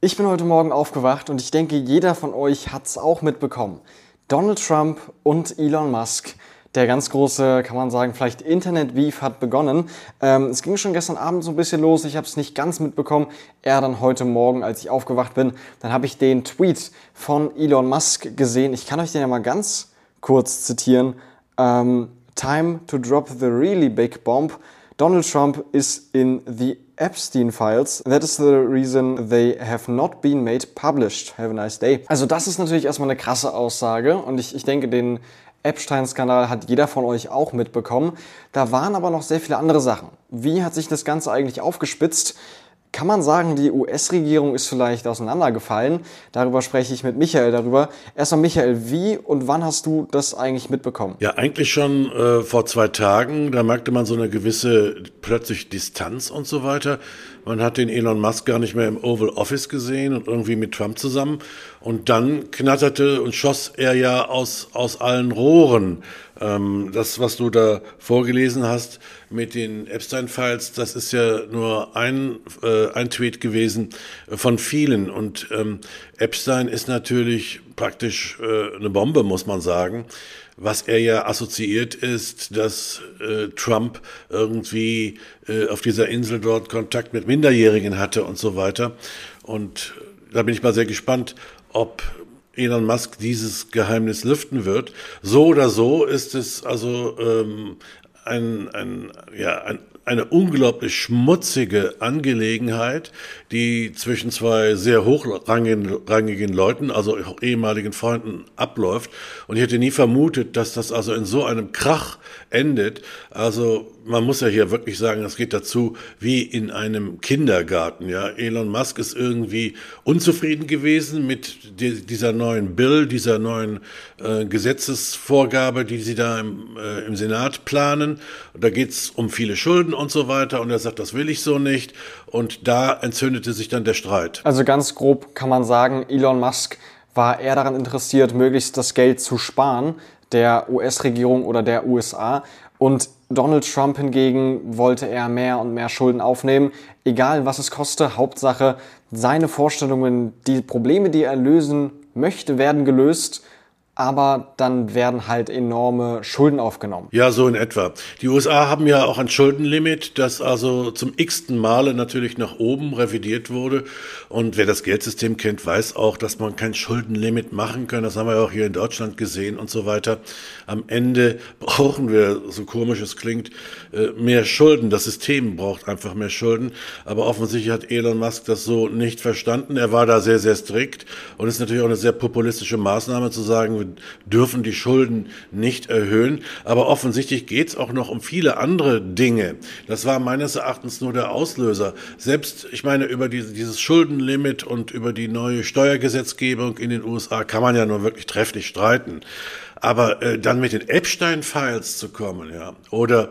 Ich bin heute Morgen aufgewacht und ich denke, jeder von euch hat es auch mitbekommen. Donald Trump und Elon Musk, der ganz große, kann man sagen, vielleicht Internet-Beef hat begonnen. Es ging schon gestern Abend so ein bisschen los, ich habe es nicht ganz mitbekommen. Dann heute Morgen, als ich aufgewacht bin, dann habe ich den Tweet von Elon Musk gesehen. Ich kann euch den ja mal ganz kurz zitieren. Time to drop the really big bomb. Donald Trump is in the Epstein Files. That is the reason they have not been made published. Have a nice day. Also das ist natürlich erstmal eine krasse Aussage und ich denke, den Epstein-Skandal hat jeder von euch auch mitbekommen. Da waren aber noch sehr viele andere Sachen. Wie hat sich das Ganze eigentlich aufgespitzt? Kann man sagen, die US-Regierung ist vielleicht auseinandergefallen? Darüber spreche ich mit Michael darüber. Erstmal Michael, wie und wann hast du das eigentlich mitbekommen? Ja, eigentlich schon vor 2 Tagen. Da merkte man so eine gewisse plötzlich Distanz und so weiter. Man hat den Elon Musk gar nicht mehr im Oval Office gesehen und irgendwie mit Trump zusammen. Und dann knatterte und schoss er ja aus allen Rohren. Das, was du da vorgelesen hast mit den Epstein-Files, das ist ja nur ein Tweet gewesen von vielen. Und Epstein ist natürlich praktisch eine Bombe, muss man sagen. Was er ja assoziiert ist, dass Trump irgendwie auf dieser Insel dort Kontakt mit Minderjährigen hatte und so weiter. Und da bin ich mal sehr gespannt, ob Elon Musk dieses Geheimnis lüften wird. So oder so ist es also eine unglaublich schmutzige Angelegenheit, die zwischen 2 sehr hochrangigen Leuten, also auch ehemaligen Freunden, abläuft. Und ich hätte nie vermutet, dass das also in so einem Krach endet. Also man muss ja hier wirklich sagen, das geht dazu wie in einem Kindergarten. Ja, Elon Musk ist irgendwie unzufrieden gewesen mit dieser neuen Bill, dieser neuen Gesetzesvorgabe, die sie da im Senat planen. Und da geht's um viele Schulden und so weiter. Und er sagt, das will ich so nicht. Und da entzündete sich dann der Streit. Also ganz grob kann man sagen, Elon Musk war eher daran interessiert, möglichst das Geld zu sparen, der US-Regierung oder der USA. Und Donald Trump hingegen wollte eher mehr und mehr Schulden aufnehmen, egal was es koste. Hauptsache, seine Vorstellungen, die Probleme, die er lösen möchte, werden gelöst. Aber dann werden halt enorme Schulden aufgenommen. Ja, so in etwa. Die USA haben ja auch ein Schuldenlimit, das also zum x-ten Male natürlich nach oben revidiert wurde. Und wer das Geldsystem kennt, weiß auch, dass man kein Schuldenlimit machen kann. Das haben wir ja auch hier in Deutschland gesehen und so weiter. Am Ende brauchen wir, so komisch es klingt, mehr Schulden. Das System braucht einfach mehr Schulden. Aber offensichtlich hat Elon Musk das so nicht verstanden. Er war da sehr, sehr strikt. Und es ist natürlich auch eine sehr populistische Maßnahme zu sagen, wir dürfen die Schulden nicht erhöhen. Aber offensichtlich geht es auch noch um viele andere Dinge. Das war meines Erachtens nur der Auslöser. Selbst, ich meine, über dieses Schuldenlimit und über die neue Steuergesetzgebung in den USA kann man ja nur wirklich trefflich streiten. Aber dann mit den Epstein-Files zu kommen, ja, oder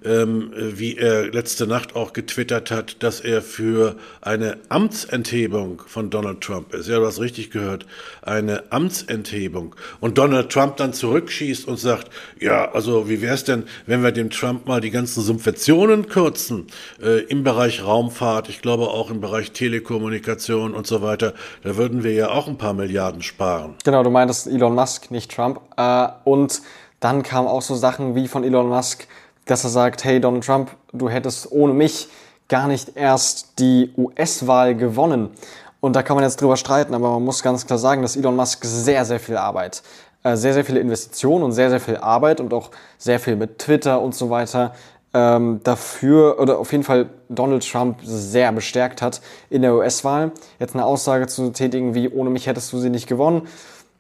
wie er letzte Nacht auch getwittert hat, dass er für eine Amtsenthebung von Donald Trump ist. Ja, du hast richtig gehört, eine Amtsenthebung. Und Donald Trump dann zurückschießt und sagt, ja, also wie wär's denn, wenn wir dem Trump mal die ganzen Subventionen kürzen im Bereich Raumfahrt, ich glaube auch im Bereich Telekommunikation und so weiter, da würden wir ja auch ein paar Milliarden sparen. Genau, du meintest Elon Musk, nicht Trump. Und dann kamen auch so Sachen wie von Elon Musk, dass er sagt, hey Donald Trump, du hättest ohne mich gar nicht erst die US-Wahl gewonnen. Und da kann man jetzt drüber streiten, aber man muss ganz klar sagen, dass Elon Musk sehr, sehr viel Arbeit, sehr, sehr viele Investitionen und sehr, sehr viel Arbeit und auch sehr viel mit Twitter und so weiter dafür oder auf jeden Fall Donald Trump sehr bestärkt hat in der US-Wahl. Jetzt eine Aussage zu tätigen wie, ohne mich hättest du sie nicht gewonnen,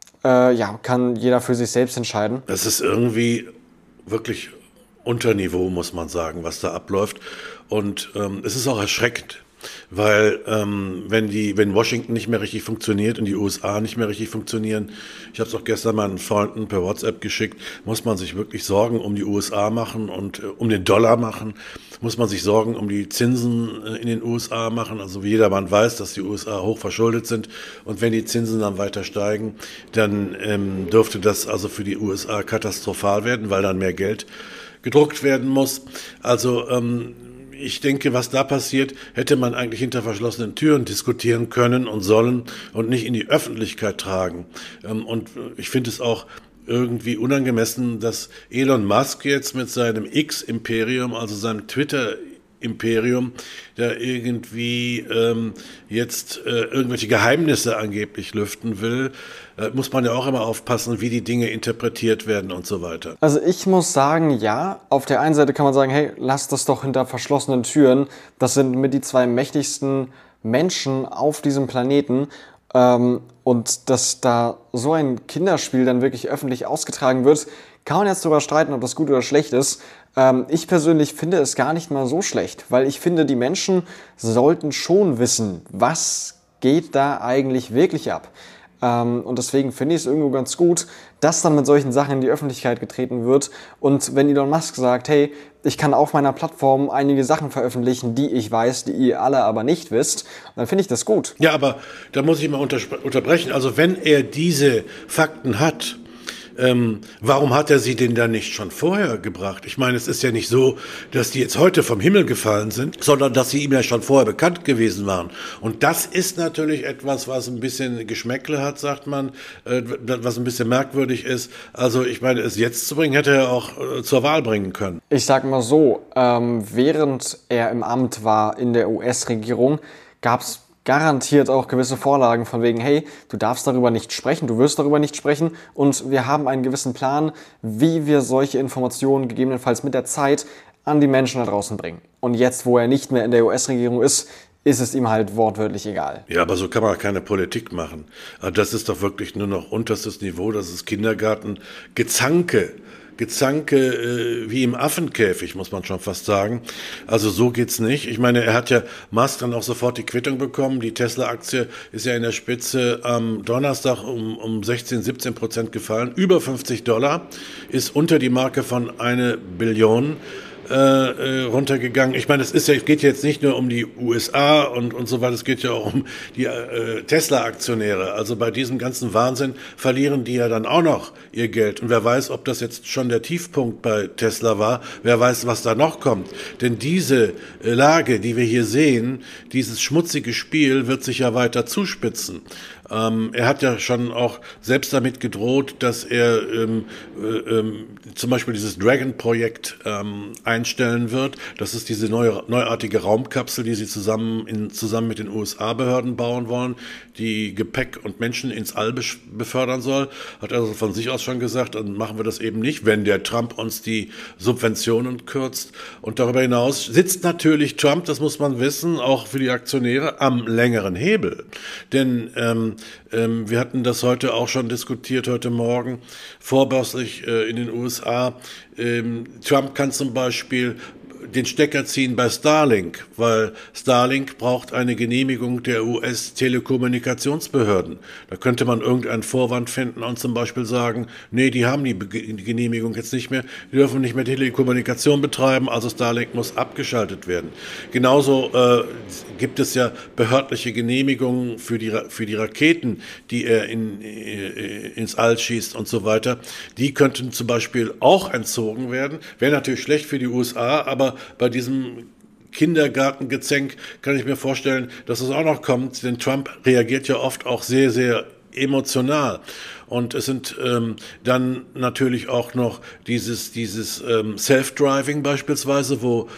kann jeder für sich selbst entscheiden. Das ist irgendwie wirklich unter Niveau, muss man sagen, was da abläuft. Und es ist auch erschreckend, weil wenn Washington nicht mehr richtig funktioniert und die USA nicht mehr richtig funktionieren, ich habe es auch gestern meinen Freunden per WhatsApp geschickt, muss man sich wirklich Sorgen um die USA machen und um den Dollar machen, muss man sich Sorgen um die Zinsen in den USA machen. Also wie jedermann weiß, dass die USA hoch verschuldet sind und wenn die Zinsen dann weiter steigen, dann dürfte das also für die USA katastrophal werden, weil dann mehr Geld gedruckt werden muss. Also ich denke, was da passiert, hätte man eigentlich hinter verschlossenen Türen diskutieren können und sollen und nicht in die Öffentlichkeit tragen. Und ich finde es auch irgendwie unangemessen, dass Elon Musk jetzt mit seinem X-Imperium, also seinem Twitter-Imperium, da irgendwie jetzt irgendwelche Geheimnisse angeblich lüften will. Muss man ja auch immer aufpassen, wie die Dinge interpretiert werden und so weiter. Also ich muss sagen, ja, auf der einen Seite kann man sagen, hey, lass das doch hinter verschlossenen Türen. Das sind mit die zwei mächtigsten Menschen auf diesem Planeten. Und dass da so ein Kinderspiel dann wirklich öffentlich ausgetragen wird, kann man jetzt darüber streiten, ob das gut oder schlecht ist. Ich persönlich finde es gar nicht mal so schlecht, weil ich finde, die Menschen sollten schon wissen, was geht da eigentlich wirklich ab. Und deswegen finde ich es irgendwo ganz gut, dass dann mit solchen Sachen in die Öffentlichkeit getreten wird. Und wenn Elon Musk sagt, hey, ich kann auf meiner Plattform einige Sachen veröffentlichen, die ich weiß, die ihr alle aber nicht wisst, dann finde ich das gut. Ja, aber da muss ich mal unterbrechen. Also wenn er diese Fakten hat, warum hat er sie denn dann nicht schon vorher gebracht? Ich meine, es ist ja nicht so, dass die jetzt heute vom Himmel gefallen sind, sondern dass sie ihm ja schon vorher bekannt gewesen waren. Und das ist natürlich etwas, was ein bisschen Geschmäckle hat, sagt man, was ein bisschen merkwürdig ist. Also ich meine, es jetzt zu bringen, hätte er auch zur Wahl bringen können. Ich sag mal so, während er im Amt war in der US-Regierung, gab es garantiert auch gewisse Vorlagen von wegen, hey, du darfst darüber nicht sprechen, du wirst darüber nicht sprechen und wir haben einen gewissen Plan, wie wir solche Informationen gegebenenfalls mit der Zeit an die Menschen da draußen bringen. Und jetzt, wo er nicht mehr in der US-Regierung ist es ihm halt wortwörtlich egal. Ja, aber so kann man keine Politik machen. Das ist doch wirklich nur noch unterstes Niveau, das ist Kindergarten-Gezanke wie im Affenkäfig, muss man schon fast sagen. Also so geht's nicht. Ich meine, er hat ja Musk dann auch sofort die Quittung bekommen. Die Tesla-Aktie ist ja in der Spitze am Donnerstag um 16-17% gefallen. Über $50, ist unter die Marke von 1 Billion runtergegangen. Ich meine, es geht jetzt nicht nur um die USA und so weiter, es geht ja auch um die Tesla-Aktionäre. Also bei diesem ganzen Wahnsinn verlieren die ja dann auch noch ihr Geld. Und wer weiß, ob das jetzt schon der Tiefpunkt bei Tesla war, wer weiß, was da noch kommt. Denn diese Lage, die wir hier sehen, dieses schmutzige Spiel wird sich ja weiter zuspitzen. Er hat ja schon auch selbst damit gedroht, dass er zum Beispiel dieses Dragon-Projekt einstellen wird. Das ist diese neuartige Raumkapsel, die sie zusammen mit den USA-Behörden bauen wollen, die Gepäck und Menschen ins All befördern soll. Hat also von sich aus schon gesagt, dann machen wir das eben nicht, wenn der Trump uns die Subventionen kürzt. Und darüber hinaus sitzt natürlich Trump, das muss man wissen, auch für die Aktionäre am längeren Hebel. Denn wir hatten das heute auch schon diskutiert, heute Morgen, vorbörslich in den USA. Trump kann zum Beispiel den Stecker ziehen bei Starlink, weil Starlink braucht eine Genehmigung der US-Telekommunikationsbehörden. Da könnte man irgendeinen Vorwand finden und zum Beispiel sagen, nee, die haben die Genehmigung jetzt nicht mehr, die dürfen nicht mehr Telekommunikation betreiben, also Starlink muss abgeschaltet werden. Genauso gibt es ja behördliche Genehmigungen für die Raketen, die er ins All schießt und so weiter. Die könnten zum Beispiel auch entzogen werden. Wäre natürlich schlecht für die USA, aber bei diesem Kindergartengezänk kann ich mir vorstellen, dass es auch noch kommt, denn Trump reagiert ja oft auch sehr, sehr emotional. Und es sind dann natürlich auch noch dieses Self-Driving beispielsweise, wo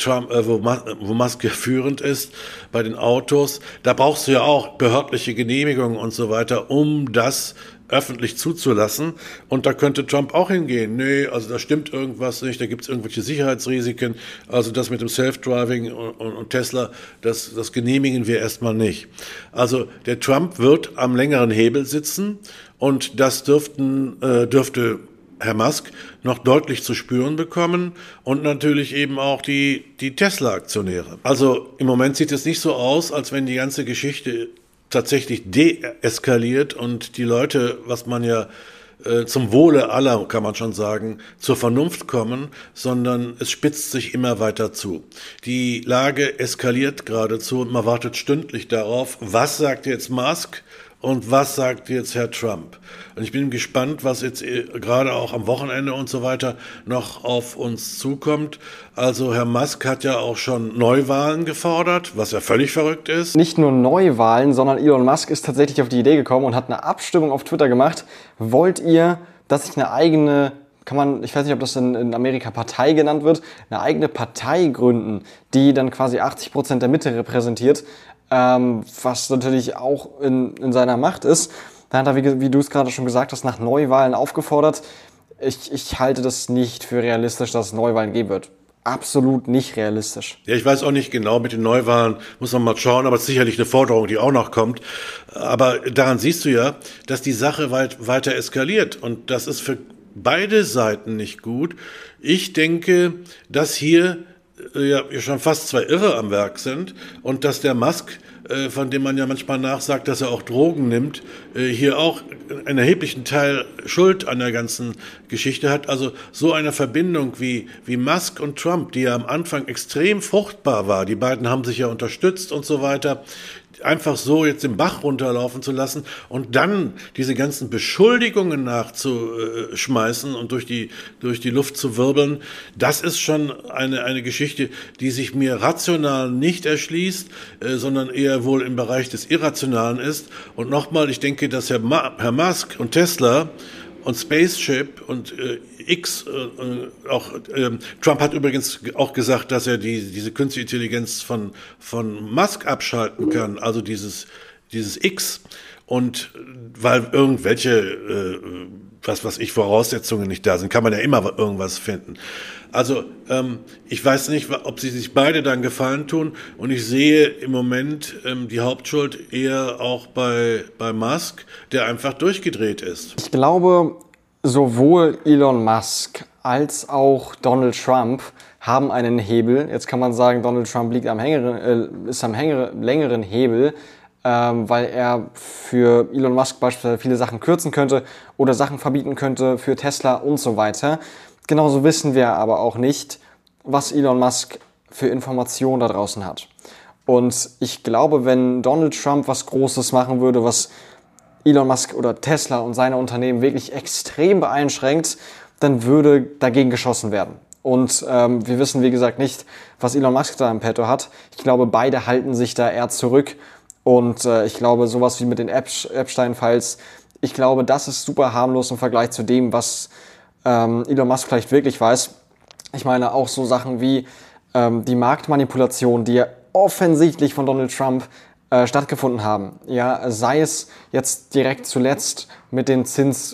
Musk ja führend ist bei den Autos. Da brauchst du ja auch behördliche Genehmigungen und so weiter, um das öffentlich zuzulassen. Und da könnte Trump auch hingehen. Nee, also da stimmt irgendwas nicht, da gibt es irgendwelche Sicherheitsrisiken. Also das mit dem Self-Driving und Tesla, das genehmigen wir erstmal nicht. Also der Trump wird am längeren Hebel sitzen und das dürfte Herr Musk noch deutlich zu spüren bekommen und natürlich eben auch die Tesla-Aktionäre. Also im Moment sieht es nicht so aus, als wenn die ganze Geschichte tatsächlich deeskaliert und die Leute, was man ja zum Wohle aller, kann man schon sagen, zur Vernunft kommen, sondern es spitzt sich immer weiter zu. Die Lage eskaliert geradezu und man wartet stündlich darauf, was sagt jetzt Musk und was sagt jetzt Herr Trump? Und ich bin gespannt, was jetzt gerade auch am Wochenende und so weiter noch auf uns zukommt. Also Herr Musk hat ja auch schon Neuwahlen gefordert, was ja völlig verrückt ist. Nicht nur Neuwahlen, sondern Elon Musk ist tatsächlich auf die Idee gekommen und hat eine Abstimmung auf Twitter gemacht. Wollt ihr, dass ich eine eigene, ich weiß nicht, ob das in Amerika Partei genannt wird, eine eigene Partei gründen, die dann quasi 80% der Mitte repräsentiert, was natürlich auch in seiner Macht ist. Dann hat er, wie du es gerade schon gesagt hast, nach Neuwahlen aufgefordert. Ich halte das nicht für realistisch, dass es Neuwahlen geben wird. Absolut nicht realistisch. Ja, ich weiß auch nicht genau, mit den Neuwahlen muss man mal schauen, aber es ist sicherlich eine Forderung, die auch noch kommt. Aber daran siehst du ja, dass die Sache weiter eskaliert und das ist für beide Seiten nicht gut. Ich denke, dass hier ja schon fast zwei Irre am Werk sind und dass der Musk, von dem man ja manchmal nachsagt, dass er auch Drogen nimmt, hier auch einen erheblichen Teil Schuld an der ganzen Geschichte hat. Also so eine Verbindung wie Musk und Trump, die ja am Anfang extrem fruchtbar war, die beiden haben sich ja unterstützt und so weiter, einfach so jetzt den Bach runterlaufen zu lassen und dann diese ganzen Beschuldigungen nachzuschmeißen und durch die Luft zu wirbeln, das ist schon eine Geschichte, die sich mir rational nicht erschließt, sondern eher wohl im Bereich des Irrationalen ist. Und nochmal, ich denke, dass Herr Musk und Tesla und Spaceship und Trump hat übrigens auch gesagt, dass er diese künstliche Intelligenz von Musk abschalten kann, also dieses X, und weil irgendwelche Voraussetzungen nicht da sind, kann man ja immer irgendwas finden. Also ich weiß nicht, ob sie sich beide dann Gefallen tun, und ich sehe im Moment die Hauptschuld eher auch bei Musk, der einfach durchgedreht ist. Ich glaube, sowohl Elon Musk als auch Donald Trump haben einen Hebel. Jetzt kann man sagen, Donald Trump ist am längeren Hebel, weil er für Elon Musk beispielsweise viele Sachen kürzen könnte oder Sachen verbieten könnte für Tesla und so weiter. Genauso wissen wir aber auch nicht, was Elon Musk für Informationen da draußen hat. Und ich glaube, wenn Donald Trump was Großes machen würde, was Elon Musk oder Tesla und seine Unternehmen wirklich extrem beeinschränkt, dann würde dagegen geschossen werden. Und wir wissen, wie gesagt, nicht, was Elon Musk da im Petto hat. Ich glaube, beide halten sich da eher zurück. Und ich glaube, sowas wie mit den Epstein-Files, ich glaube, das ist super harmlos im Vergleich zu dem, was Elon Musk vielleicht wirklich weiß. Ich meine auch so Sachen wie die Marktmanipulation, die ja offensichtlich von Donald Trump stattgefunden haben. Ja, sei es jetzt direkt zuletzt mit den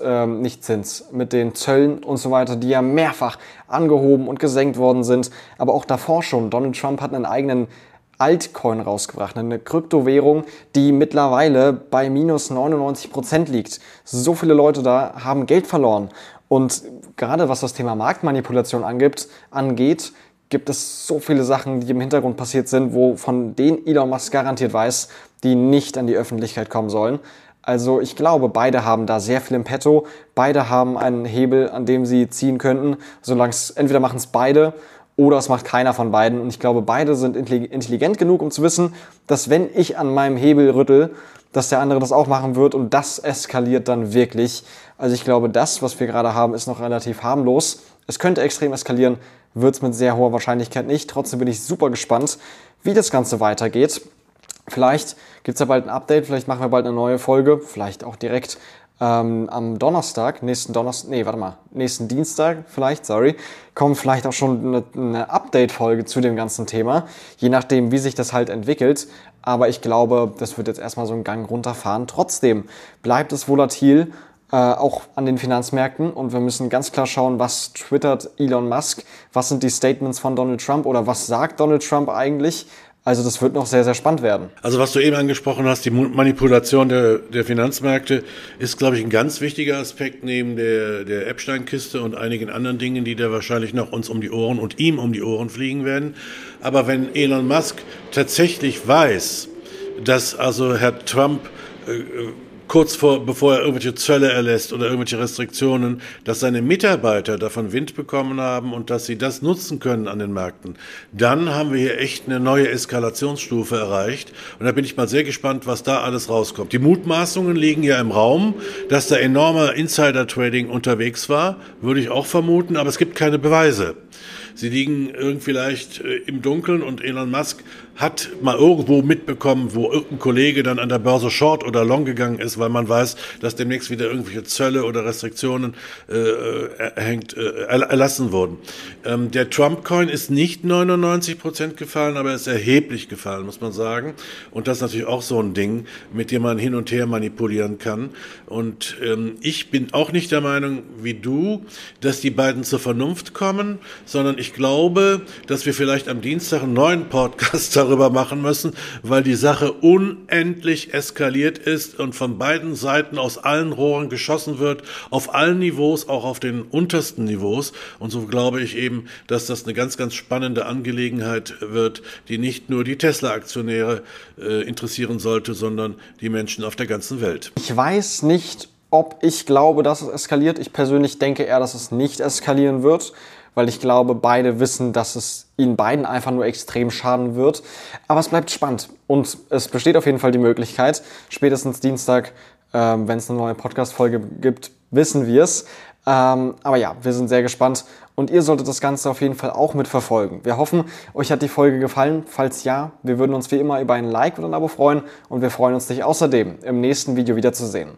mit den Zöllen und so weiter, die ja mehrfach angehoben und gesenkt worden sind. Aber auch davor schon. Donald Trump hat einen eigenen Altcoin rausgebracht, eine Kryptowährung, die mittlerweile bei minus 99% liegt. So viele Leute da haben Geld verloren. Und gerade was das Thema Marktmanipulation angeht, gibt es so viele Sachen, die im Hintergrund passiert sind, von denen Elon Musk garantiert weiß, die nicht an die Öffentlichkeit kommen sollen. Also ich glaube, beide haben da sehr viel im Petto. Beide haben einen Hebel, an dem sie ziehen könnten. Entweder machen es beide oder es macht keiner von beiden. Und ich glaube, beide sind intelligent genug, um zu wissen, dass wenn ich an meinem Hebel rüttel, dass der andere das auch machen wird, und das eskaliert dann wirklich. Also ich glaube, das, was wir gerade haben, ist noch relativ harmlos. Es könnte extrem eskalieren, wird es mit sehr hoher Wahrscheinlichkeit nicht. Trotzdem bin ich super gespannt, wie das Ganze weitergeht. Vielleicht gibt es ja bald ein Update, vielleicht machen wir bald eine neue Folge, vielleicht auch direkt am Donnerstag, nächsten Dienstag kommt vielleicht auch schon eine Update-Folge zu dem ganzen Thema, je nachdem, wie sich das halt entwickelt. Aber ich glaube, das wird jetzt erstmal so einen Gang runterfahren. Trotzdem bleibt es volatil, auch an den Finanzmärkten, und wir müssen ganz klar schauen, was twittert Elon Musk, was sind die Statements von Donald Trump oder was sagt Donald Trump eigentlich. Also das wird noch sehr, sehr spannend werden. Also was du eben angesprochen hast, die Manipulation der Finanzmärkte ist, glaube ich, ein ganz wichtiger Aspekt neben der Epstein-Kiste und einigen anderen Dingen, die da wahrscheinlich noch uns um die Ohren und ihm um die Ohren fliegen werden. Aber wenn Elon Musk tatsächlich weiß, dass also Herr Trump bevor er irgendwelche Zölle erlässt oder irgendwelche Restriktionen, dass seine Mitarbeiter davon Wind bekommen haben und dass sie das nutzen können an den Märkten, dann haben wir hier echt eine neue Eskalationsstufe erreicht. Und da bin ich mal sehr gespannt, was da alles rauskommt. Die Mutmaßungen liegen ja im Raum, dass da enormer Insider-Trading unterwegs war, würde ich auch vermuten, aber es gibt keine Beweise. Sie liegen irgendwie vielleicht im Dunkeln und Elon Musk hat mal irgendwo mitbekommen, wo irgendein Kollege dann an der Börse Short oder Long gegangen ist, weil man weiß, dass demnächst wieder irgendwelche Zölle oder Restriktionen erlassen wurden. Der Trump-Coin ist nicht 99% gefallen, aber er ist erheblich gefallen, muss man sagen. Und das ist natürlich auch so ein Ding, mit dem man hin und her manipulieren kann. Und ich bin auch nicht der Meinung wie du, dass die beiden zur Vernunft kommen, sondern ich glaube, dass wir vielleicht am Dienstag einen neuen Podcast darüber machen müssen, weil die Sache unendlich eskaliert ist und von beiden Seiten aus allen Rohren geschossen wird, auf allen Niveaus, auch auf den untersten Niveaus. Und so glaube ich eben, dass das eine ganz, ganz spannende Angelegenheit wird, die nicht nur die Tesla-Aktionäre interessieren sollte, sondern die Menschen auf der ganzen Welt. Ich weiß nicht, ob ich glaube, dass es eskaliert. Ich persönlich denke eher, dass es nicht eskalieren wird, weil ich glaube, beide wissen, dass es ihnen beiden einfach nur extrem schaden wird. Aber es bleibt spannend und es besteht auf jeden Fall die Möglichkeit, spätestens Dienstag, wenn es eine neue Podcast-Folge gibt, wissen wir es. Aber ja, wir sind sehr gespannt und ihr solltet das Ganze auf jeden Fall auch mitverfolgen. Wir hoffen, euch hat die Folge gefallen. Falls ja, wir würden uns wie immer über ein Like oder ein Abo freuen und wir freuen uns, dich außerdem im nächsten Video wiederzusehen.